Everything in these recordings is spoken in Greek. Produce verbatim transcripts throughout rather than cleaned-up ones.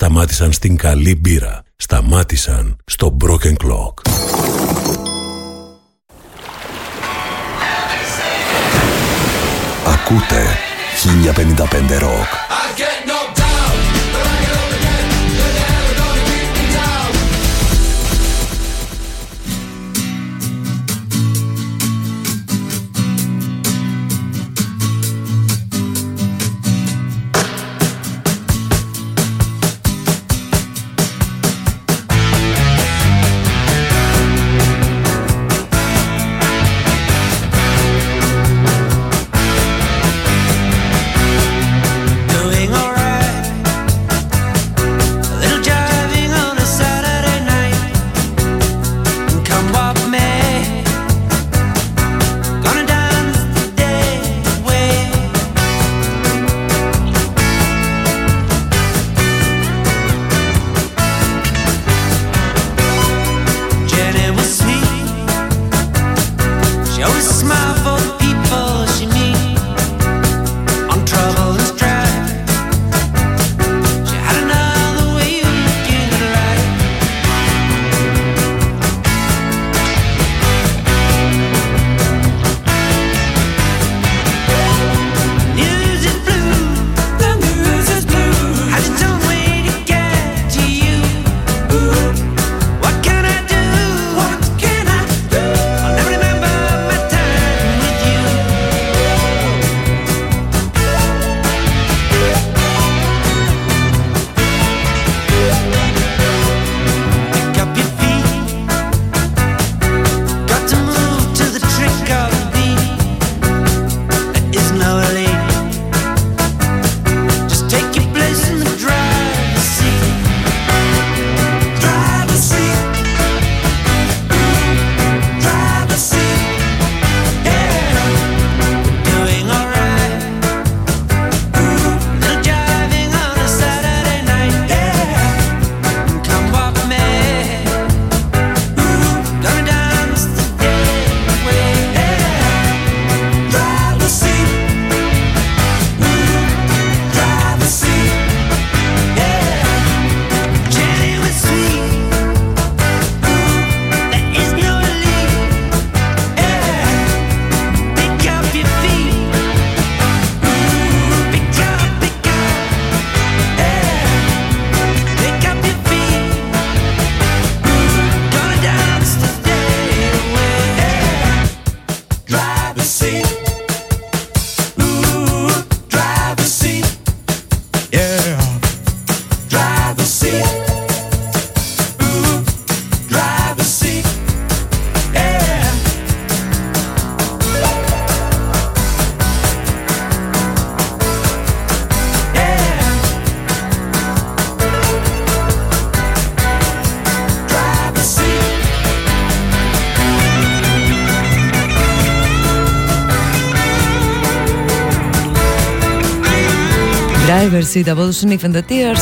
σταμάτησαν στην καλή μπύρα. Σταμάτησαν στο Broken Clock. Ακούτε χίλια πενήντα πέντε Rock. Driver's Seat από τους Sniff and the Tears.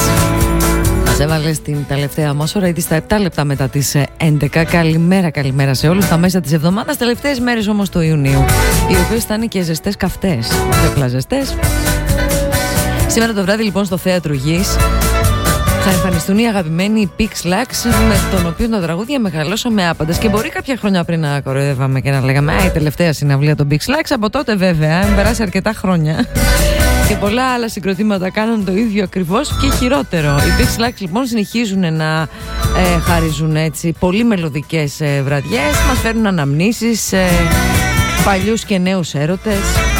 Μας έβαλε στην τελευταία μας ώρα, ήδη στα επτά λεπτά μετά τις έντεκα. Καλημέρα, καλημέρα σε όλους. Τα μέσα της εβδομάδας, τελευταίες μέρες όμως του Ιουνίου, οι οποίες θα είναι και ζεστές καυτές, όχι απλά ζεστές. Σήμερα το βράδυ λοιπόν στο Θέατρο Γης θα εμφανιστούν οι αγαπημένοι Pix Lux, με τον οποίο τα τραγούδια μεγαλώσαμε άπαντες. Και μπορεί κάποια χρόνια πριν να κοροϊδεύαμε και να λέγαμε «Α, η τελευταία συναυλία των Pix Lux». Από τότε βέβαια, έχουν περάσει αρκετά χρόνια. Και πολλά άλλα συγκροτήματα κάνουν το ίδιο ακριβώς και χειρότερο. Οι Pix Lux λοιπόν συνεχίζουν να ε, χαρίζουν έτσι πολύ μελωδικές ε, βραδιές. Μας φέρνουν αναμνήσεις, ε, παλιούς και νέους έρωτες.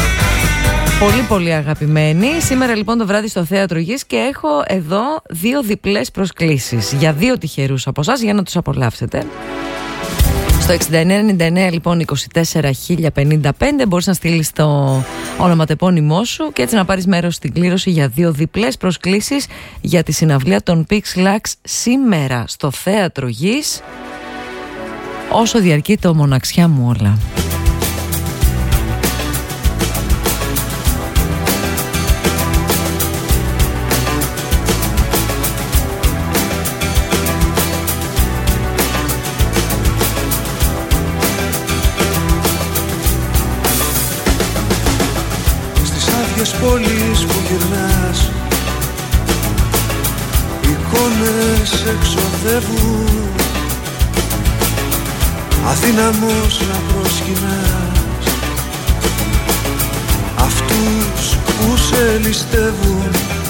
Πολύ πολύ αγαπημένοι. Σήμερα λοιπόν το βράδυ στο Θέατρο Γης και έχω εδώ δύο διπλές προσκλήσεις για δύο τυχερούς από εσάς για να τους απολαύσετε. Στο εξήντα εννέα ενενήντα εννέα λοιπόν είκοσι τέσσερα χίλια πενήντα πέντε μπορείς να στείλεις το ονοματεπώνυμό σου και έτσι να πάρεις μέρος στην κλήρωση για δύο διπλές προσκλήσεις για τη συναυλία των Pix Lux σήμερα στο Θέατρο Γης, όσο διαρκεί το Μοναξιά μου όλα. Πόλεις που γυρνάς, εικόνες χειμώνες εξοδεύουν, αδύναμος να προσκυνάς αυτούς που σε ληστεύουν.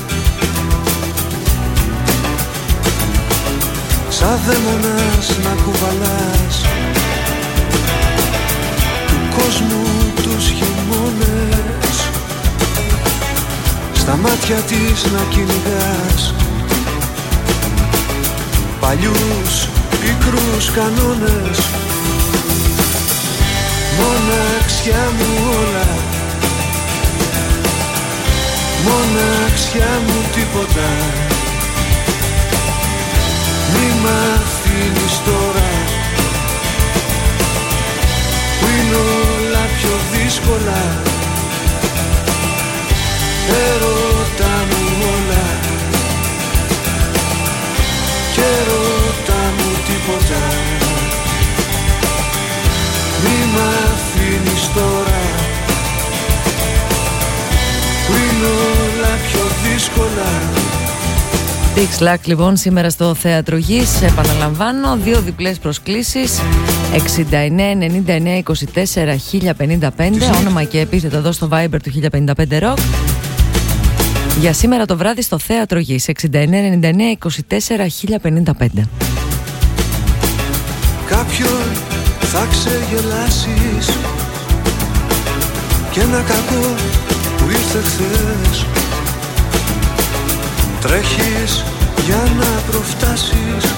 Σαν δαίμονας να κουβαλάς του κόσμου τους χειμώνες, στα μάτια της να κυνηγάς παλιούς πικρούς κανόνες. Μοναξιά μου όλα, μοναξιά μου τίποτα. Μη μ' αφήνεις τώρα που είναι όλα πιο δύσκολα. Έρωτα μου όλα και έρωτα μου τίποτα. Μη μ' αφήνεις τώρα που είναι όλα πιο δύσκολα. Big Slack λοιπόν σήμερα στο Θέατρο Γης. Επαναλαμβάνω, δύο διπλές προσκλήσεις, εξήντα εννέα ενενήντα εννέα είκοσι τέσσερα χίλια πενήντα πέντε, όνομα και επίθετο εδώ στο Viber του χίλια πενήντα πέντε Rock. Για σήμερα το βράδυ στο Θέατρο Γης, εξήντα εννέα ενενήντα εννέα είκοσι τέσσερα χίλια πενήντα πέντε. Κάποιον θα ξεγελάσεις και ένα κακό που ήρθε χθες. Τρέχεις για να προφτάσεις,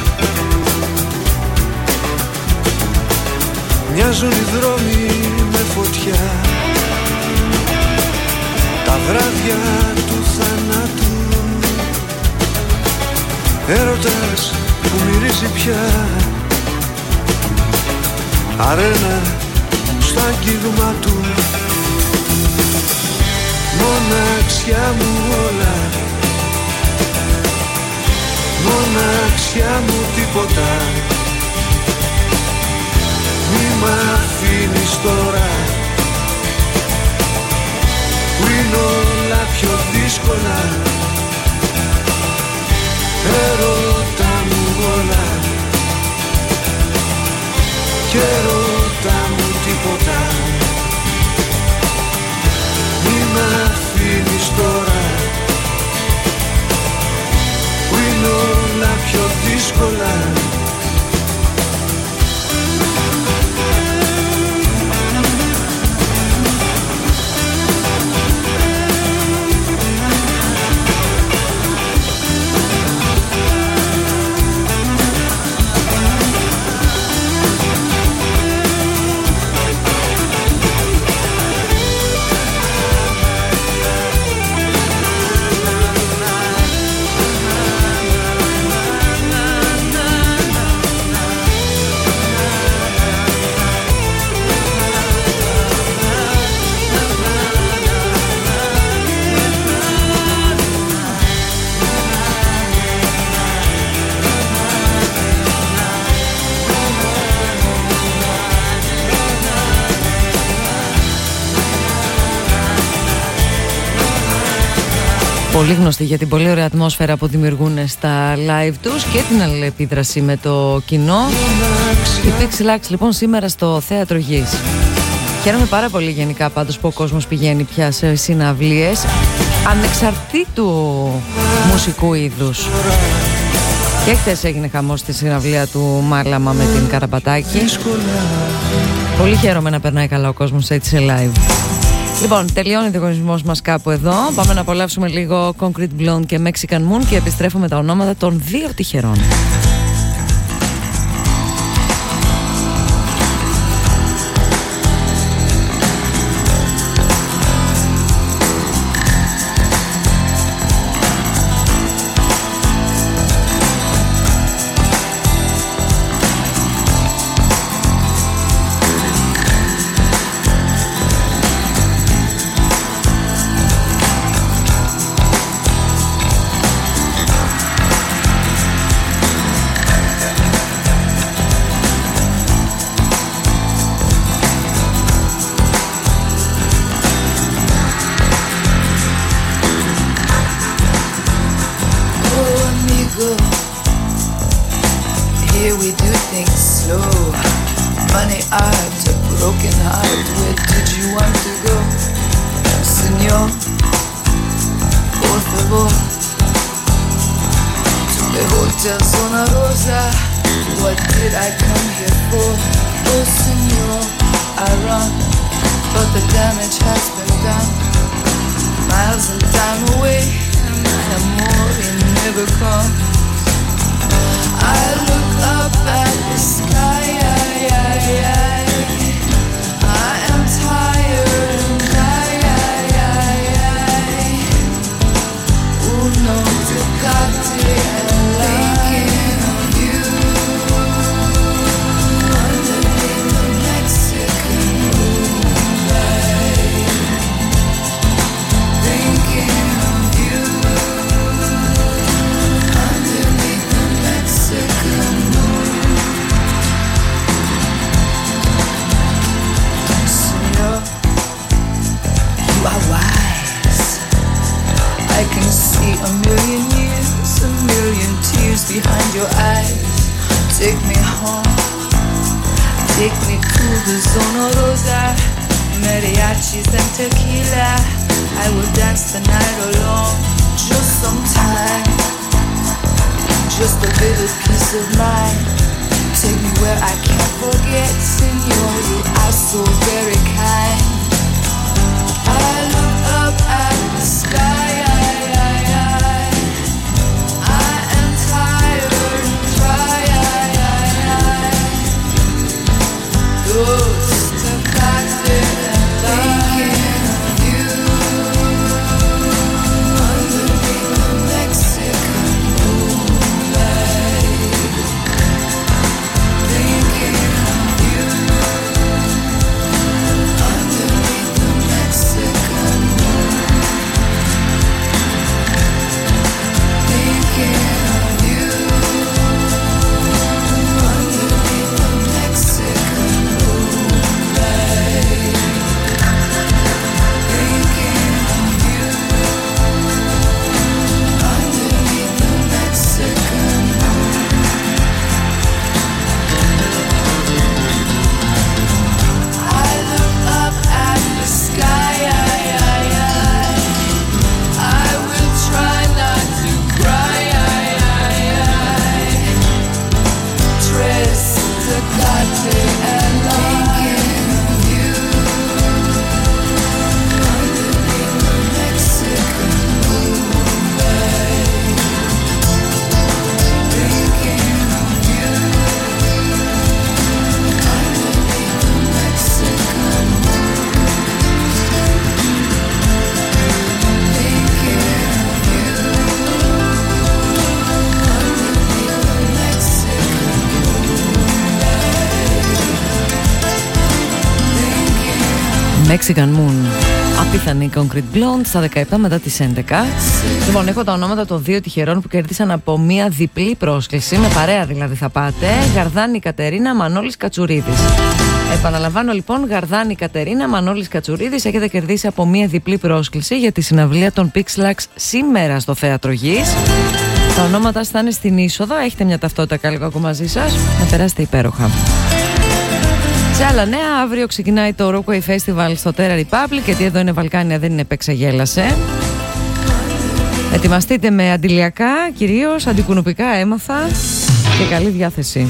μοιάζουν οι δρόμοι με φωτιά, τα βράδια του θανάτου. Έρωτας που μυρίζει πια αρένα στο αγγίγμα του. Μοναξιά μου όλα, μοναξιά μου τίποτα. Μη μ' αφήνεις τώρα που είναι όλα πιο δύσκολα. Έρωτα μου όλα και έρωτα μου τίποτα. Μη μ' αφήνεις τώρα που είναι όλα πιο δύσκολα. Πολύ γνωστοί για την πολύ ωραία ατμόσφαιρα που δημιουργούν στα live τους και την αλληλεπίδραση με το κοινό. Η Big Slack λοιπόν σήμερα στο Θέατρο Γης. Χαίρομαι πάρα πολύ γενικά πάντως που ο κόσμος πηγαίνει πια σε συναυλίες ανεξαρτήτου μουσικού είδους. Και χθες έγινε χαμός στη συναυλία του Μάλαμα με την Καραμπατάκη. Πολύ χαίρομαι να περνάει καλά ο κόσμος έτσι σε live. Λοιπόν, τελειώνει ο διαγωνισμός μας κάπου εδώ. Πάμε να απολαύσουμε λίγο Concrete Blonde και Mexican Moon και επιστρέφουμε τα ονόματα των δύο τυχερών. everything slow. Money art, a broken heart. Where did you want to go, Señor? Por favor, to the Hotel Zona Rosa. What did I come here for? Oh, Señor, I run, but the damage has been done. Miles and time away, and my amor, it never comes. I look up at the sky, I, I, I, I am tired and I, I, I, I, uno tocate and thinking of you underneath the Mexican moonlight, thinking of you underneath the Mexican moon. Señor, you are wise. I can see a million years, a million tears behind your eyes. Take me home, take me to the Zona Rosa. Mariachis and tequila, I will dance the night alone. Just some time, just a little peace of mind. Take me where I can't forget, Señor, you are so very kind. I look up at the sky, I, I, I, I am tired and dry, I, I, I, those staccato and thinking of you underneath the Mexican moonlight, thinking of you underneath the Mexican moon, thinking of you underneath the Mexican moonlight, thinking of you underneath the Mexican moon. I look up at the sky, I, I, I, I will try not to cry, I, I, I, tres tocate and thinking of you underneath the Mexican moonlight, thinking of you underneath the Mexican moon, thinking of you underneath the Mexican Mexican Moon. Απίθανη Concrete Blonde στα δεκαεπτά μετά τις έντεκα. Λοιπόν, έχω τα ονόματα των δύο τυχερών που κέρδισαν από μία διπλή πρόσκληση. Με παρέα δηλαδή θα πάτε. Γαρδάνη Κατερίνα, Μανώλης Κατσουρίδης. Επαναλαμβάνω λοιπόν, Γαρδάνη Κατερίνα, Μανώλης Κατσουρίδης. Έχετε κερδίσει από μία διπλή πρόσκληση για τη συναυλία των Pixlax σήμερα στο Θέατρο Γης. Τα ονόματα θα είναι στην είσοδο. Έχετε μια ταυτότητα καλή κακό μαζί σας. Να περάσετε υπέροχα. Σε άλλα νέα, αύριο ξεκινάει το Rockway Festival στο Terra Republic, γιατί εδώ είναι Βαλκάνια, δεν είναι επεξαγέλασε. Ετοιμαστείτε με αντιλιακά, κυρίως αντικουνουπικά έμαθα, και καλή διάθεση.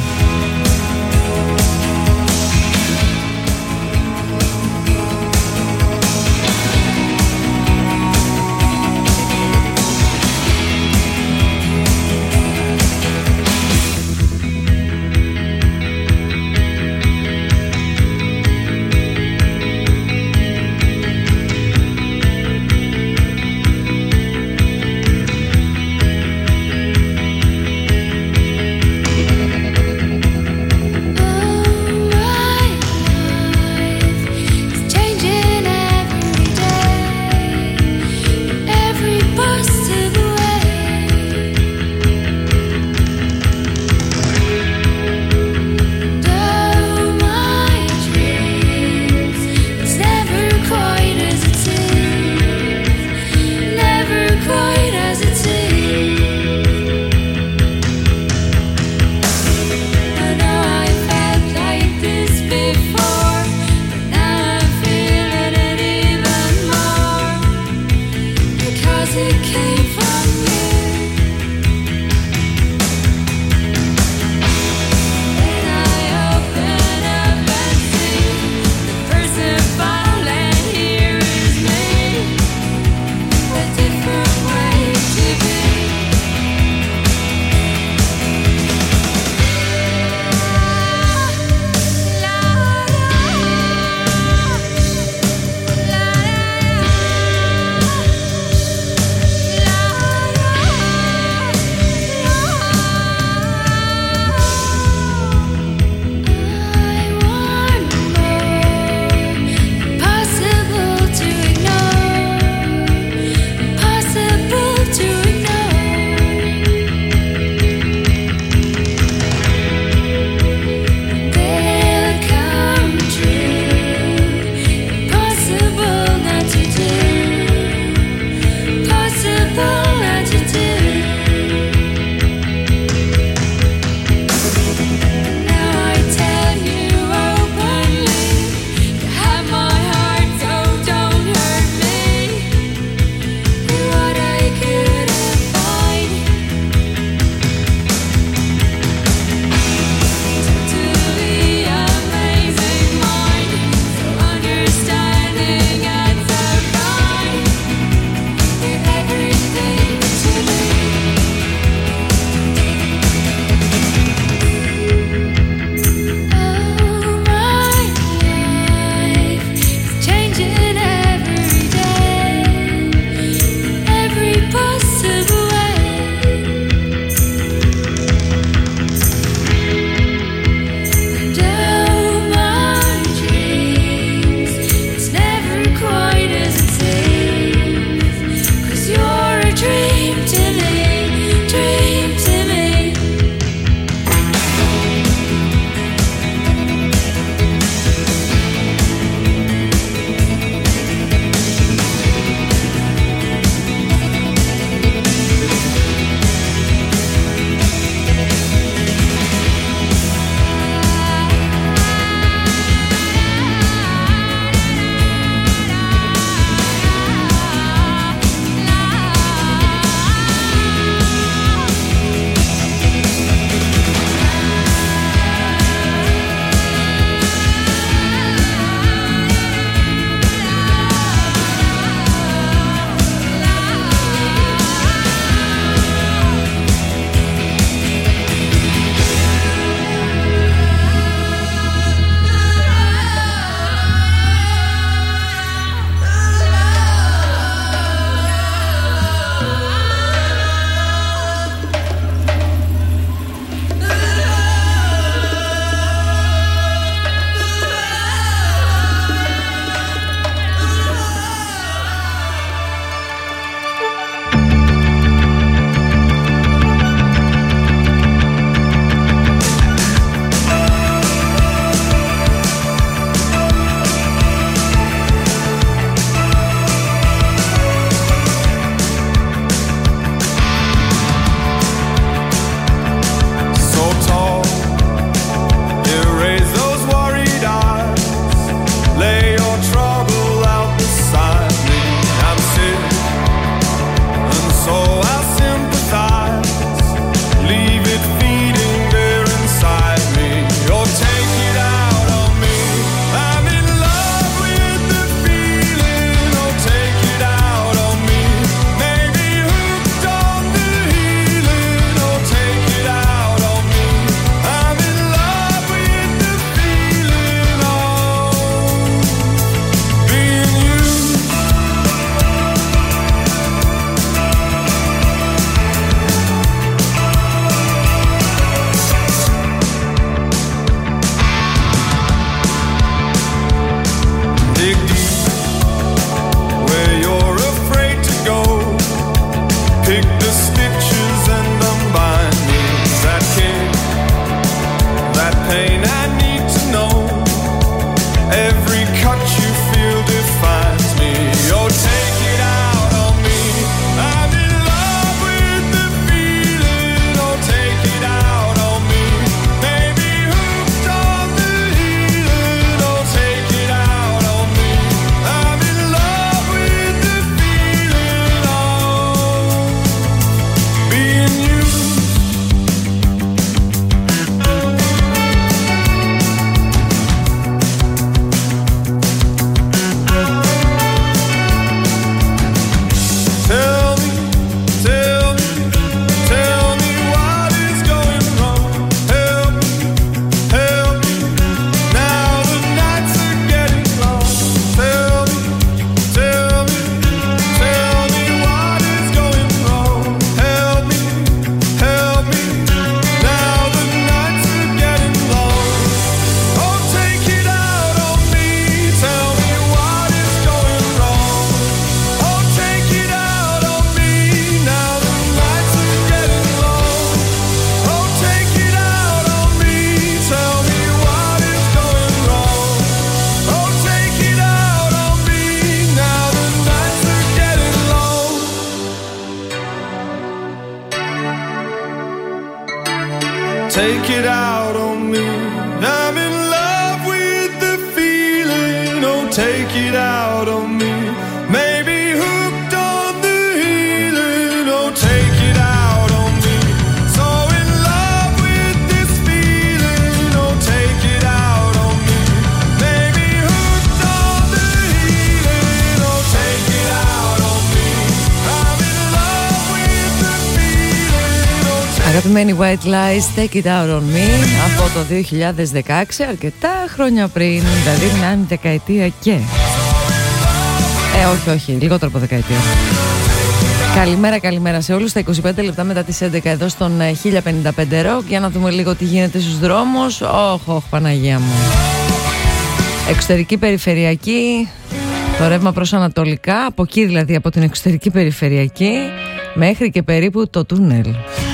take it out on me. I'm in love with the feeling, oh take it out on me. Maybe hooked on the healing, oh take it out on me. So in love with this feeling, oh take it out on me. Maybe hooked on the healing, oh take it out on me. I'm in love with the feeling, oh take it out on me. Αγαπημένοι White Lies, Take It Out On Me από το δύο χιλιάδες δεκαέξι, αρκετά χρόνια πριν, δηλαδή μια δεκαετία και... Ε, όχι, όχι, λιγότερο από δεκαετία. Καλημέρα, καλημέρα σε όλους. Στα είκοσι πέντε λεπτά μετά τις έντεκα εδώ στον χίλια πενήντα πέντε Rock. Για να δούμε λίγο τι γίνεται στους δρόμους. Όχ, όχ, Παναγία μου. Εξωτερική περιφερειακή, το ρεύμα προς ανατολικά, από εκεί δηλαδή από την εξωτερική περιφερειακή μέχρι και περίπου το τούνελ.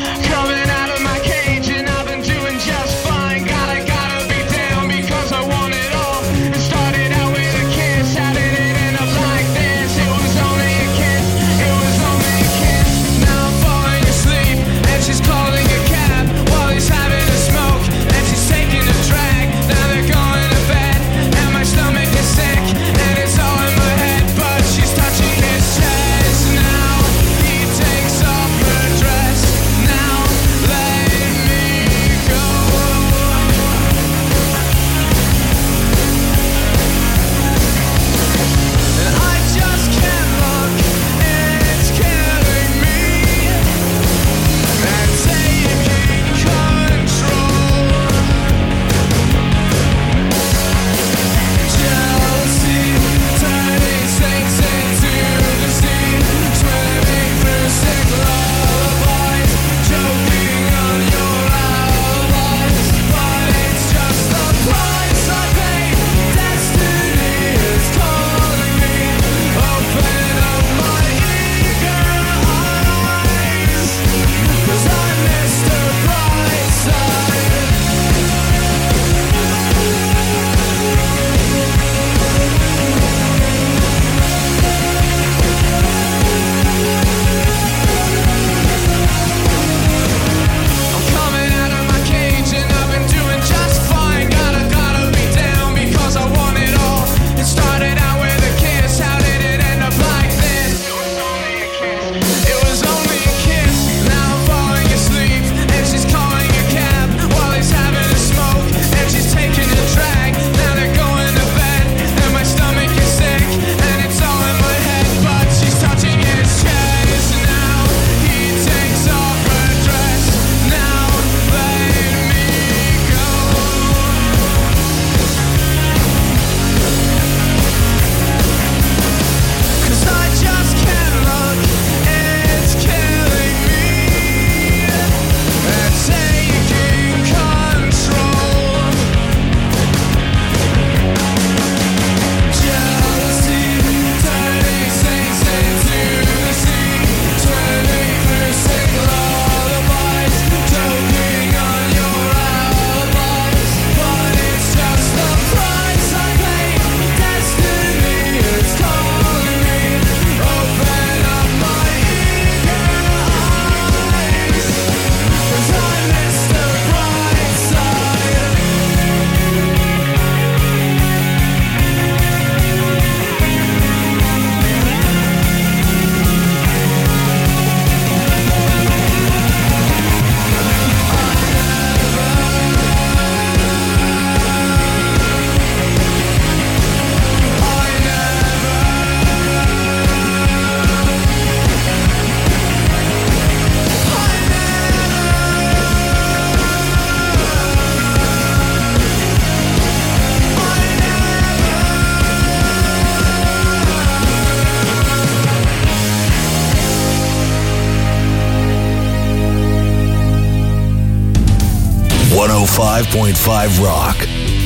εκατόν πέντε κόμμα πέντε Rock.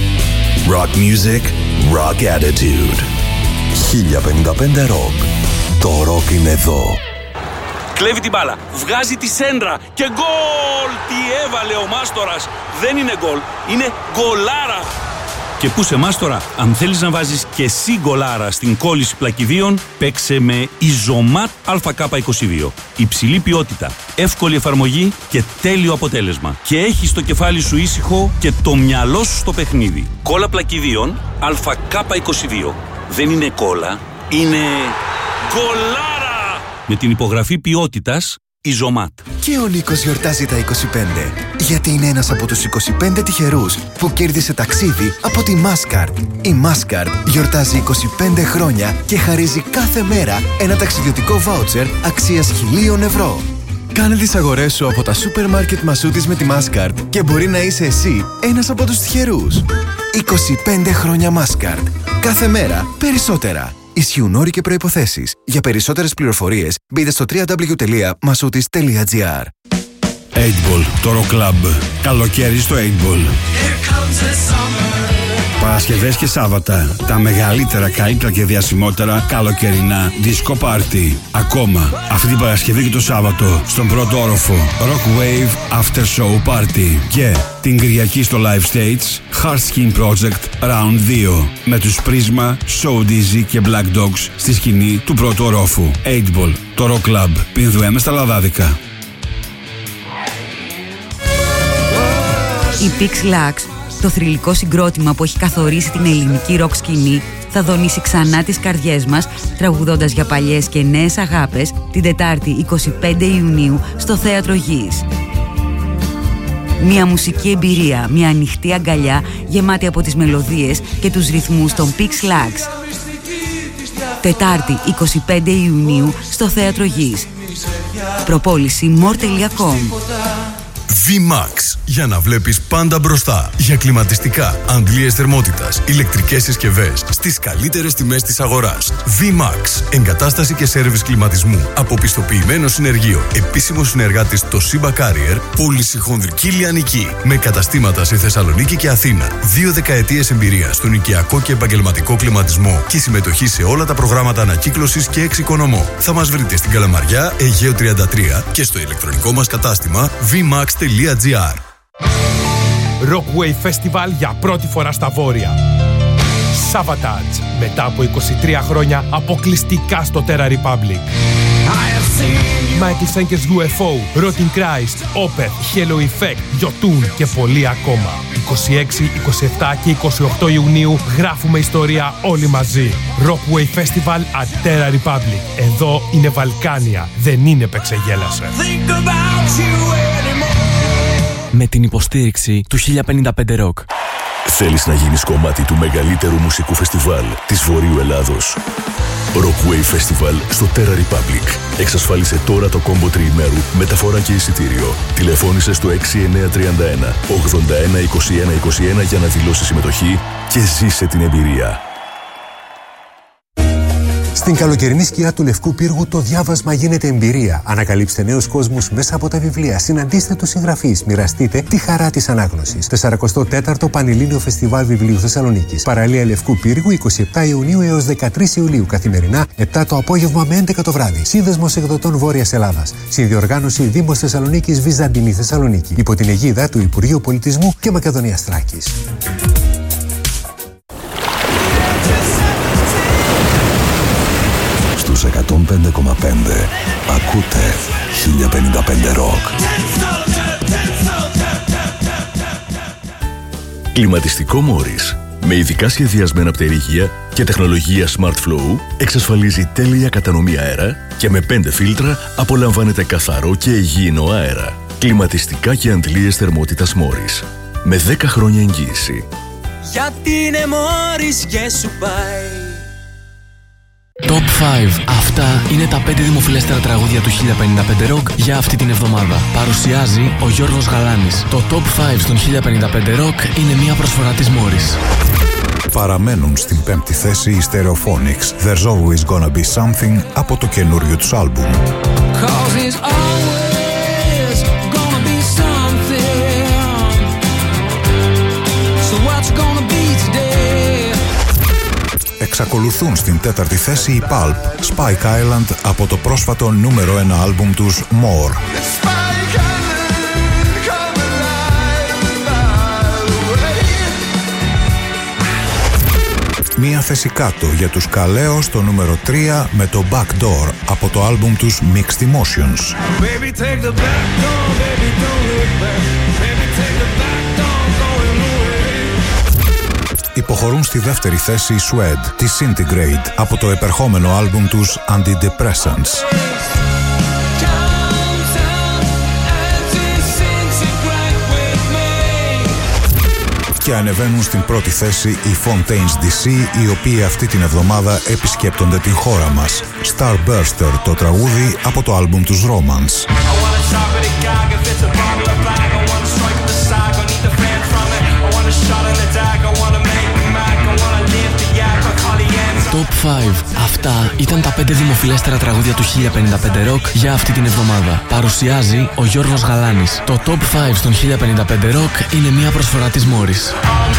Rock music, rock attitude. χίλια πενήντα πέντε Rock. Το rock είναι εδώ. Κλέβει την μπάλα, βγάζει τη σέντρα και γκολ! Τι έβαλε ο Μάστορας! Δεν είναι γκολ, είναι γκολάρα! Και πού σε εμάς τώρα, αν θέλεις να βάζεις και εσύ γκολάρα στην κόλληση πλακιδίων, παίξε με Ιζωμάτ Α Κ είκοσι δύο. Υψηλή ποιότητα, εύκολη εφαρμογή και τέλειο αποτέλεσμα. Και έχεις το κεφάλι σου ήσυχο και το μυαλό σου στο παιχνίδι. Κόλλα πλακιδίων Α Κ είκοσι δύο. Δεν είναι κόλλα, είναι γκολάρα! Με την υπογραφή ποιότητας Ιζωμάτ. Και ο Νίκος γιορτάζει τα είκοσι πέντε, γιατί είναι ένας από τους είκοσι πέντε τυχερούς που κέρδισε ταξίδι από τη Mastercard. Η Mastercard γιορτάζει είκοσι πέντε χρόνια και χαρίζει κάθε μέρα ένα ταξιδιωτικό βάουτσερ αξίας χιλίων ευρώ. Κάνε τις αγορές σου από τα σούπερ μάρκετ Μασούτης με τη Mastercard και μπορεί να είσαι εσύ ένας από τους τυχερούς. είκοσι πέντε χρόνια Mastercard. Κάθε μέρα περισσότερα. Ισχύουν όροι και προϋποθέσεις. Για περισσότερες πληροφορίες μπείτε στο double-u double-u double-u τελεία masoutis τελεία gr. οκτώ μπολ, το Rock Club. Καλοκαίρι στο οκτώ μπολ. Παρασκευές και Σάββατα. Τα μεγαλύτερα, καλύτερα και διασημότερα καλοκαιρινά disco party. Ακόμα αυτή την Παρασκευή και το Σάββατο στον πρώτο όροφο Rock Wave After Show Party. Και την Κυριακή στο Live Stage Hard Skin Project Round δύο με τους Prisma, So Dizzy και Black Dogs στη σκηνή του πρώτου ορόφου. οκτώ μπολ, το Rock Club. Πινδουέ μες στα Λαδάδικα. Η Pix Lux, το θρυλικό συγκρότημα που έχει καθορίσει την ελληνική ροκ σκηνή, θα δονήσει ξανά τις καρδιές μας τραγουδώντας για παλιές και νέες αγάπες την Τετάρτη εικοστή πέμπτη Ιουνίου στο Θέατρο Γης. Μια μουσική εμπειρία, μια ανοιχτή αγκαλιά γεμάτη από τις μελωδίες και τους ρυθμούς των Pix Lux. Τετάρτη εικοστή πέμπτη Ιουνίου στο Θέατρο Γης. Προπόληση μορ τελεία κομ. V-Max. Για να βλέπεις πάντα μπροστά. Για κλιματιστικά, αντλίες θερμότητας, ηλεκτρικές συσκευές στις καλύτερες τιμές της αγοράς. V-Max. Εγκατάσταση και σέρβις κλιματισμού. Από πιστοποιημένο συνεργείο. Επίσημο συνεργάτης το Simba Carrier. Πώληση χονδρική λιανική. Με καταστήματα σε Θεσσαλονίκη και Αθήνα. Δύο δεκαετίες εμπειρία στον οικιακό και επαγγελματικό κλιματισμό. Και συμμετοχή σε όλα τα προγράμματα ανακύκλωσης και εξοικονομώ. Θα μας βρείτε στην Καλαμαριά, Αιγαίο τριάντα τρία και στο ηλεκτρονικό μας κατάστημα βι μαξ τελεία τζι άρ. Rockwave Festival για πρώτη φορά στα Βόρεια. Savatage, μετά από είκοσι τρία χρόνια αποκλειστικά στο Terra Republic. Michael Schenker's γιου εφ ο, Rotting Christ, Opeth, Halo Effect, Jotun και πολλοί ακόμα. είκοσι έξι, είκοσι επτά και είκοσι οκτώ Ιουνίου γράφουμε ιστορία όλοι μαζί. Rockwave Festival at Terra Republic. Εδώ είναι Βαλκάνια, δεν είναι Πεξεγέλασε. Με την υποστήριξη του χίλια πενήντα πέντε Rock. Θέλεις να γίνεις κομμάτι του μεγαλύτερου μουσικού φεστιβάλ της Βορείου Ελλάδος? Rockwave Festival στο Terra Republic. Εξασφάλισε τώρα το κόμπο τριημέρου, μεταφορά και εισιτήριο. Τηλεφώνησε στο έξι εννιά τρία ένα ογδόντα ένα είκοσι ένα είκοσι ένα για να δηλώσεις συμμετοχή και ζήσε την εμπειρία. Στην καλοκαιρινή σκιά του Λευκού Πύργου το διάβασμα γίνεται εμπειρία. Ανακαλύψτε νέους κόσμους μέσα από τα βιβλία. Συναντήστε τους συγγραφείς. Μοιραστείτε τη χαρά της ανάγνωσης. σαρακοστό τέταρτο Πανελλήνιο Φεστιβάλ Βιβλίου Θεσσαλονίκης. Παραλία Λευκού Πύργου, εικοστή εβδόμη Ιουνίου έως δεκατρείς Ιουλίου. Καθημερινά, επτά το απόγευμα με έντεκα το βράδυ. Σύνδεσμος Εκδοτών Βόρειας Ελλάδας. Συνδιοργάνωση Δήμος Θεσσαλονίκης Βυζαντινή Θεσσαλονίκη. Υπό την αιγίδα του Υπουργείου Πολιτισμού και Μακεδονίας Θράκης. Στους εκατόν πέντε κόμμα πέντε ακούτε χίλια πενήντα πέντε Rock. Κλιματιστικό Morris. Με ειδικά σχεδιασμένα πτερίγια και τεχνολογία Smart Flow εξασφαλίζει τέλεια κατανομή αέρα και με πέντε φίλτρα απολαμβάνετε καθαρό και υγιεινό αέρα. Κλιματιστικά και αντλίες θερμότητας Morris. Με δέκα χρόνια εγγύηση. Γιατί είναι Morris και σου πάει. Top πέντε. Αυτά είναι τα πέντε δημοφιλέστερα τραγούδια του χίλια πενήντα πέντε Rock για αυτή την εβδομάδα. Παρουσιάζει ο Γιώργος Γαλάνης. Το Top πέντε στον χίλια πενήντα πέντε Rock είναι μια προσφορά της Morris. Παραμένουν στην πέμπτη θέση οι Stereophonics. There's always gonna be something από το καινούριο τους άλμπουμ. Εξακολουθούν στην τέταρτη θέση οι Pulp, Spike Island από το πρόσφατο νούμερο ένα άλμπουμ τους More. μία θέση κάτω για τους Καλέο στο νούμερο τρία με το Backdoor από το άλμπουμ τους Mixed Emotions. Baby, take the back door, baby, don't look back. Baby, take the back door, going away. Υποχωρούν στη δεύτερη θέση οι Suede, τη Centigrade, από το επερχόμενο άλμπουμ τους Antidepressants. Και ανεβαίνουν στην πρώτη θέση οι Fontaines ντι σι, οι οποίοι αυτή την εβδομάδα επισκέπτονται την χώρα μας. Starburster, το τραγούδι από το άλμπουμ τους Romance. Top πέντε. Αυτά ήταν τα πέντε δημοφιλέστερα τραγούδια του χίλια πενήντα πέντε Rock για αυτή την εβδομάδα. Παρουσιάζει ο Γιώργος Γαλάνης. Το Top πέντε στον χίλια πενήντα πέντε Rock είναι μια προσφορά της Morris.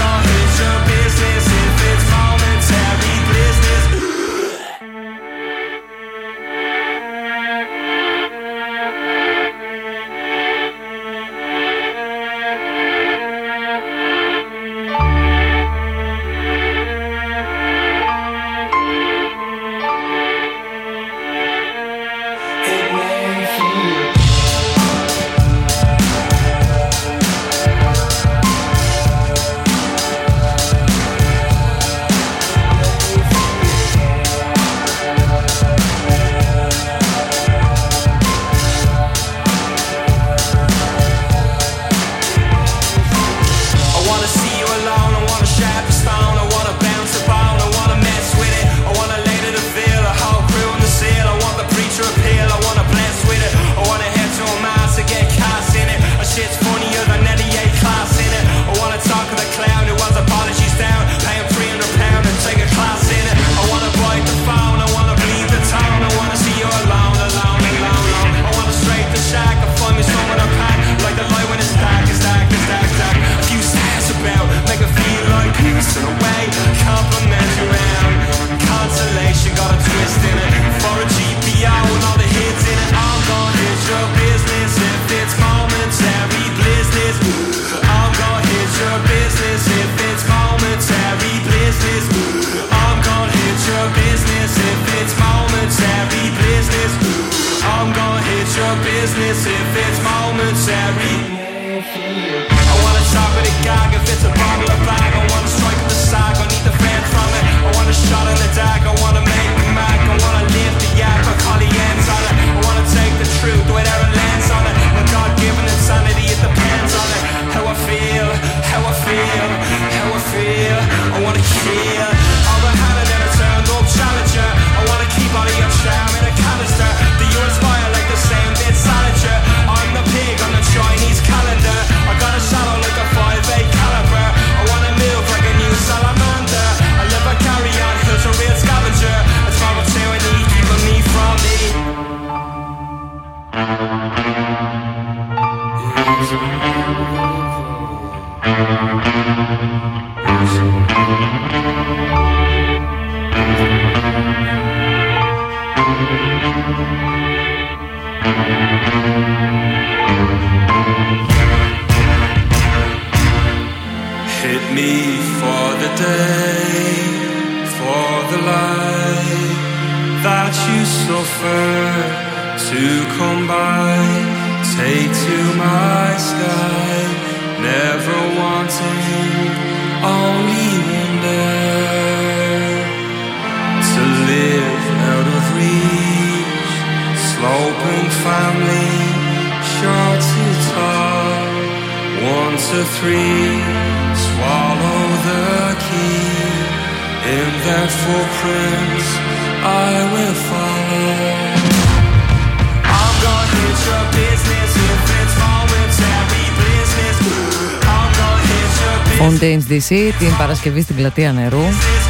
Fontaines ντι σι την Παρασκευή στην Πλατεία Νερού.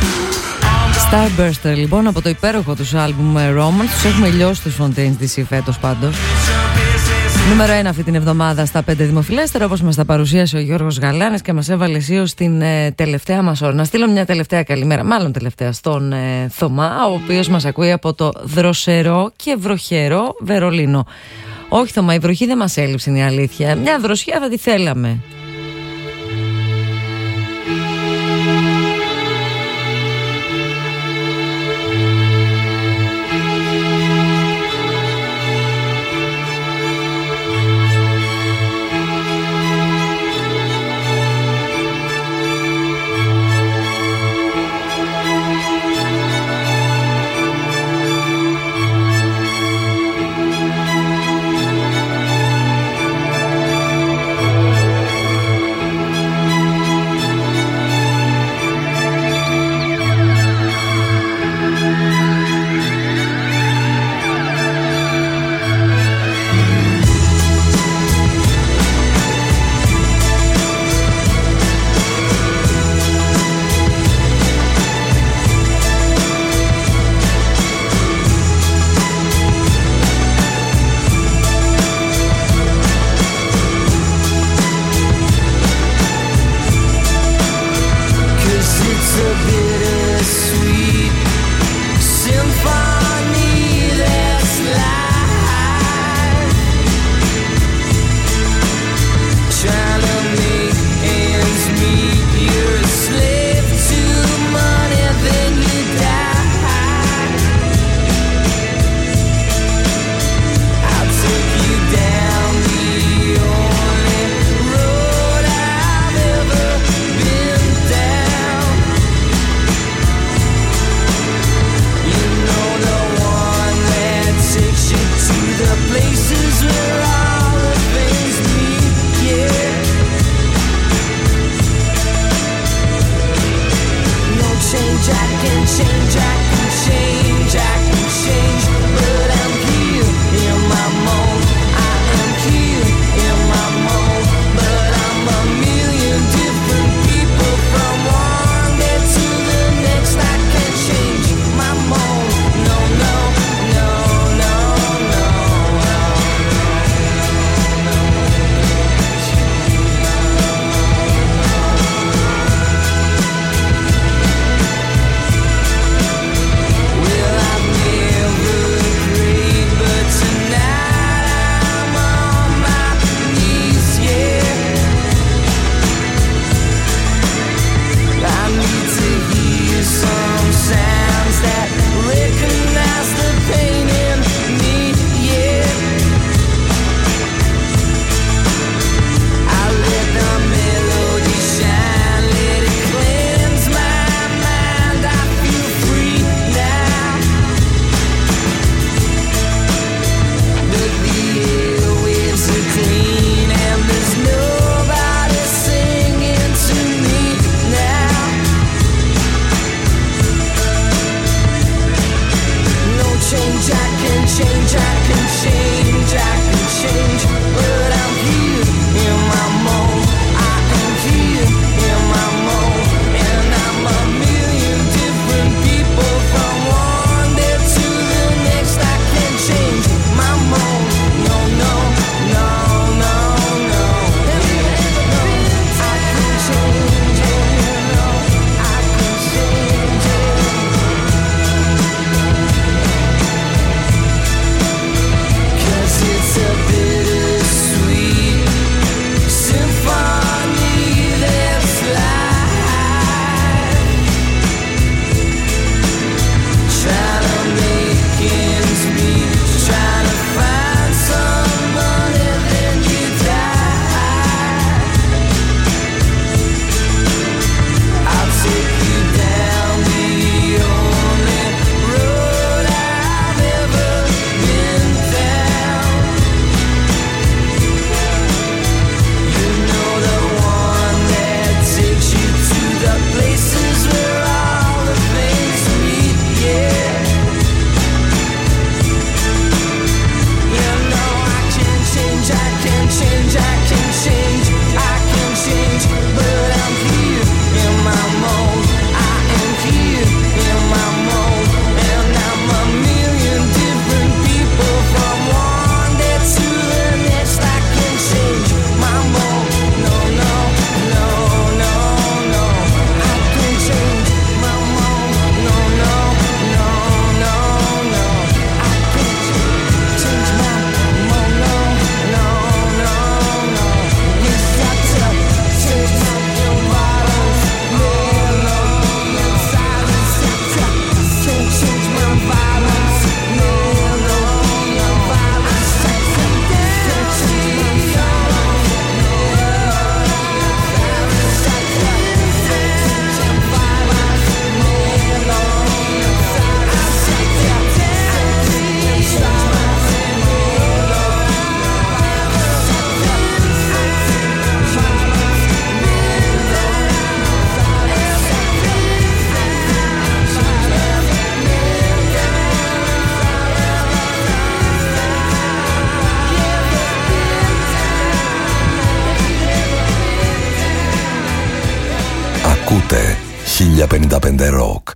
Starburster λοιπόν από το υπέροχο τους άλμπουμ Romance. Τους έχουμε λιώσει τους Fontaines ντι σι φέτος πάντως. Νούμερο ένα αυτή την εβδομάδα στα πέντε δημοφιλέστερα, όπως μας τα παρουσίασε ο Γιώργος Γαλάνης και μας έβαλε αισίω στην ε, τελευταία μας ώρα. Να στείλω μια τελευταία καλημέρα, μάλλον τελευταία, στον ε, Θωμά, ο οποίος μας ακούει από το δροσερό και βροχερό Βερολίνο. Όχι Θωμά, η βροχή δεν μας έλειψε, είναι η αλήθεια. Μια δροσιά θα τη θέλαμε. Ακούτε χίλια πενήντα πέντε Rock.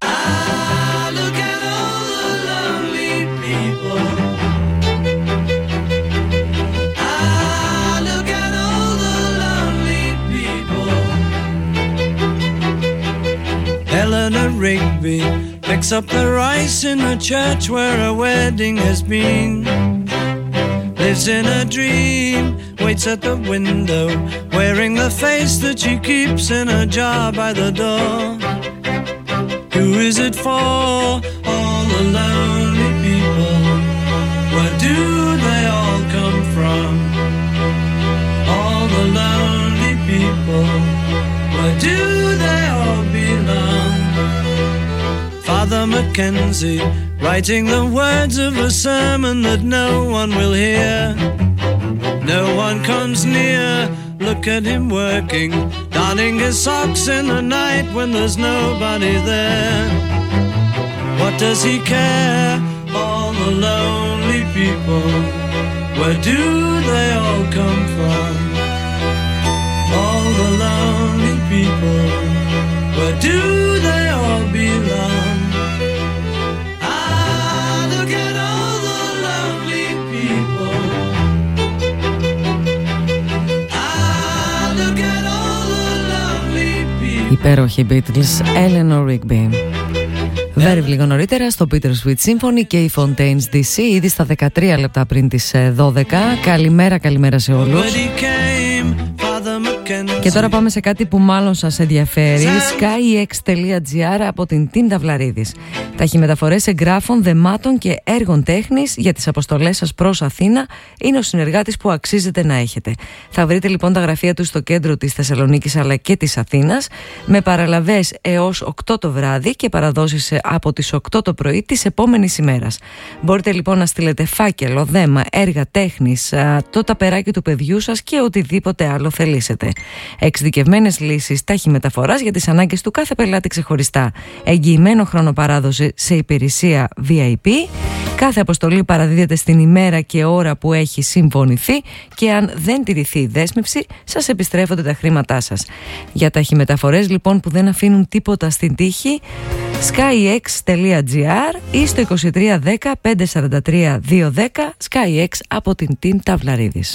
Eleanor Rigby picks up the rice in the church where a wedding has been. Lives in a dream, waits at the window, wearing the face that she keeps in a jar by the door. Who is it for? All the lonely people. Where do they all come from? All the lonely people. Where do they all belong? Father Mackenzie, writing the words of a sermon that no one will hear. No one comes near, look at him working, darning his socks in the night when there's nobody there. What does he care? All the lonely people, where do they all come from? All the lonely people, where do they all belong? Υπέροχοι Beatles, Eleanor Rigby. Βέρβ λίγο νωρίτερα στο Peter Sweet Symphony και οι Fontaines ντι σι, ήδη στα δεκατρία λεπτά πριν τις δώδεκα. Καλημέρα, καλημέρα σε όλους. Και τώρα πάμε σε κάτι που μάλλον σας ενδιαφέρει. skyx.gr από την Team Ταυλαρίδης. Ταχυμεταφορές εγγράφων, δεμάτων και έργων τέχνης για τις αποστολές σας προς Αθήνα είναι ο συνεργάτης που αξίζετε να έχετε. Θα βρείτε λοιπόν τα γραφεία του στο κέντρο της Θεσσαλονίκης αλλά και της Αθήνας, με παραλαβές έως οκτώ το βράδυ και παραδόσεις από τις οκτώ το πρωί της επόμενης ημέρας. Μπορείτε λοιπόν να στείλετε φάκελο, δέμα, έργα τέχνης, το ταπεράκι του παιδιού σας και οτιδήποτε άλλο θελήσετε. Εξειδικευμένες λύσεις ταχυμεταφοράς για τις ανάγκες του κάθε πελάτη ξεχωριστά. Εγγυημένο χρόνο παράδοση σε υπηρεσία βι άι πι. Κάθε αποστολή παραδίδεται στην ημέρα και ώρα που έχει συμφωνηθεί και αν δεν τηρηθεί η δέσμευση, σας επιστρέφονται τα χρήματά σας. Για ταχυμεταφορές λοιπόν που δεν αφήνουν τίποτα στην τύχη, skyx.gr ή στο είκοσι τρία δέκα πεντακόσια σαράντα τρία διακόσια δέκα. Skyx από την Team Ταυλαρίδης.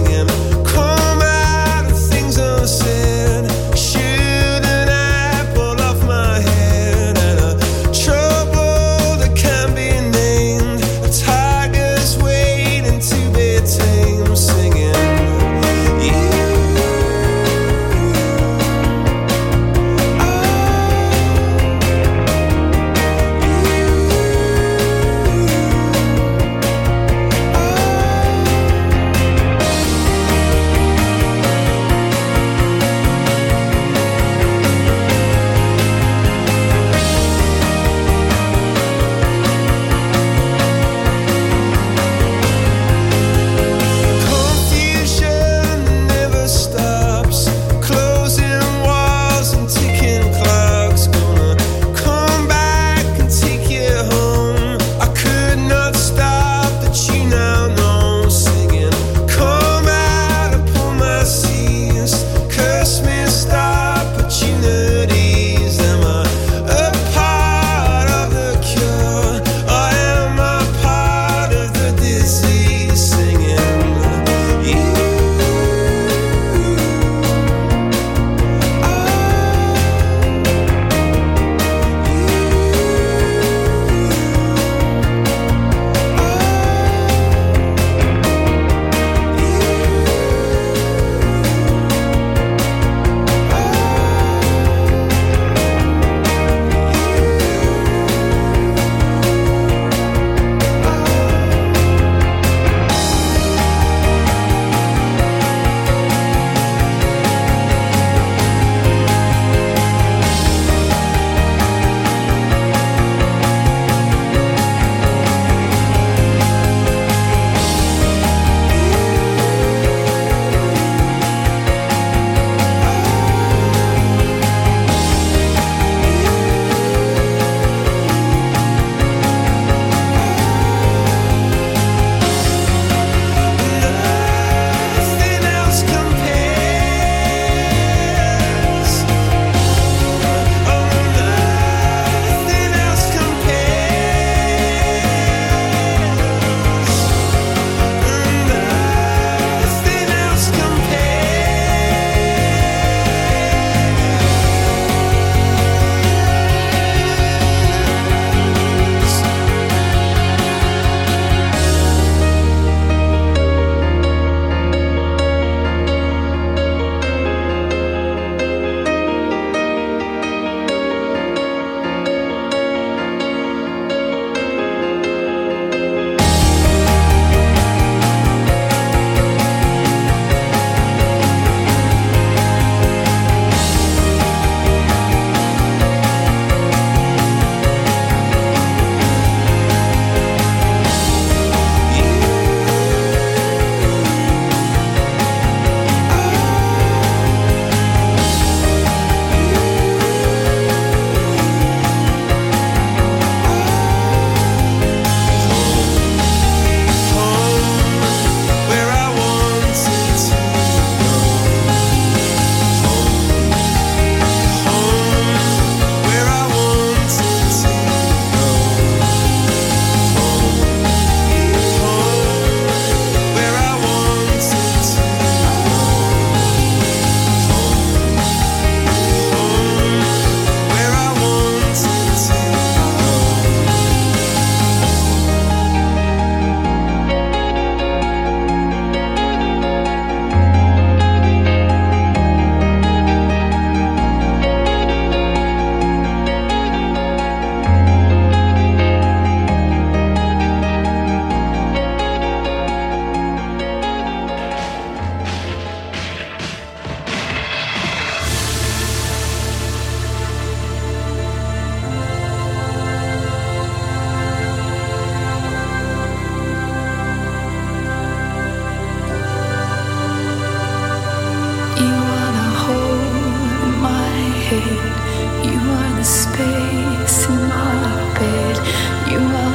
Shouldn't I put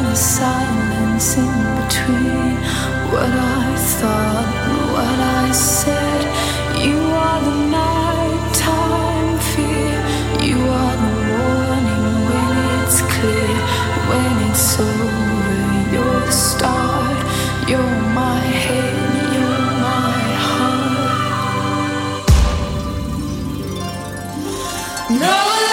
the silence in between what I thought and what I said. You are the nighttime fear. You are the warning when it's clear. When it's over, you're the start. You're my head, you're my heart. No.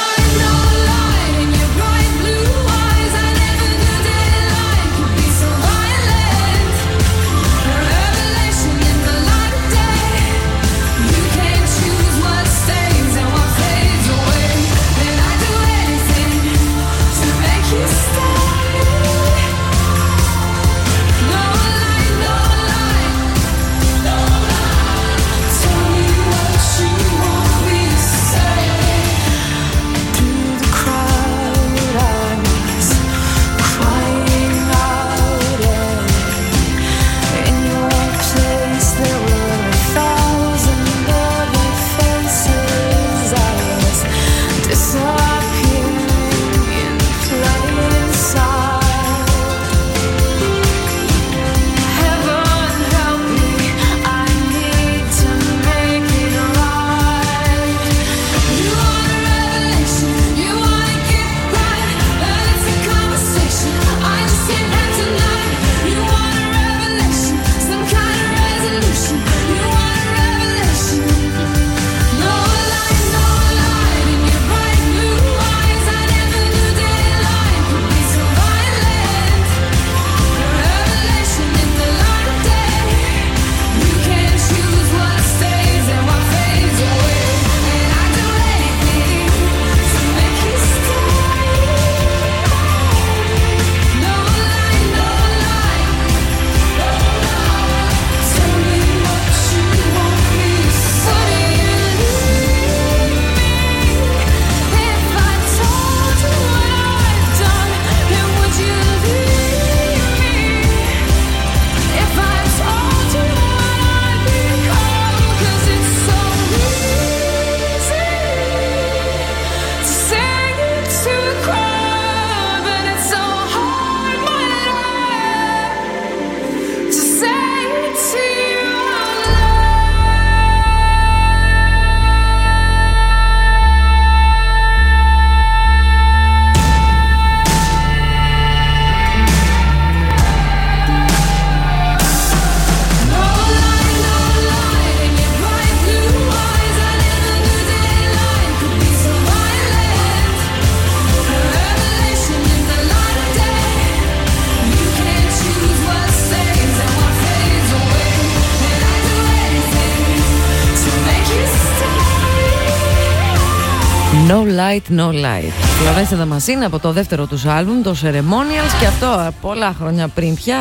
No Light, No Light. Florence Damascene από το δεύτερο τους άλμπουμ, το Ceremonials, και αυτό πολλά χρόνια πριν πια.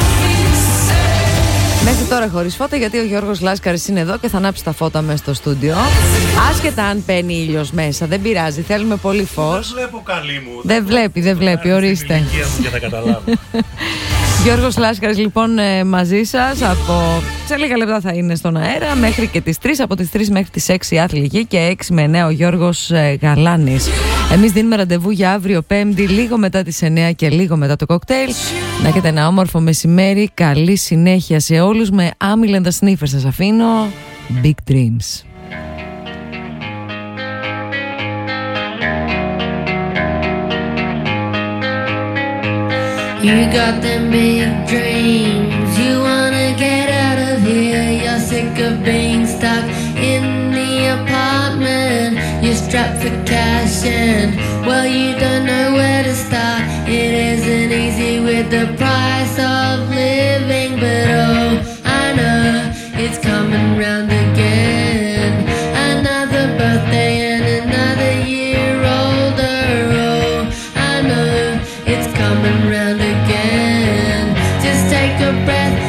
Μέχρι τώρα χωρίς φώτα, γιατί ο Γιώργος Λάσκαρης είναι εδώ και θα ανάψει τα φώτα μέσα στο στούντιο. Άσχετα αν παίρνει ήλιος μέσα, δεν πειράζει, θέλουμε πολύ φως. Δεν βλέπω καλή μου. Δεν βλέπει, δεν βλέπει, ορίστε. Για να καταλάβω. Γιώργος Λάσκαρης λοιπόν μαζί σας. Από... Σε λίγα λεπτά θα είναι στον αέρα μέχρι και τις τρεις. Από τις τρεις μέχρι τις έξι Άθλη και έξι με εννέα ο Γιώργος Γαλάνης. Εμείς δίνουμε ραντεβού για αύριο Πέμπτη, λίγο μετά τις εννέα και λίγο μετά το κοκτέιλ. Να έχετε ένα όμορφο μεσημέρι. Καλή συνέχεια σε όλους. Με Amyl and the Sniffers σας αφήνω. Big Dreams. You got them big dreams, you wanna get out of here. You're sick of being stuck in the apartment. You're strapped for cash and, well, you don't know where to start. It isn't easy with the price of living, but oh, I know it's coming round again. Another birthday and another year older. Oh, I know it's coming round again. Just take a breath.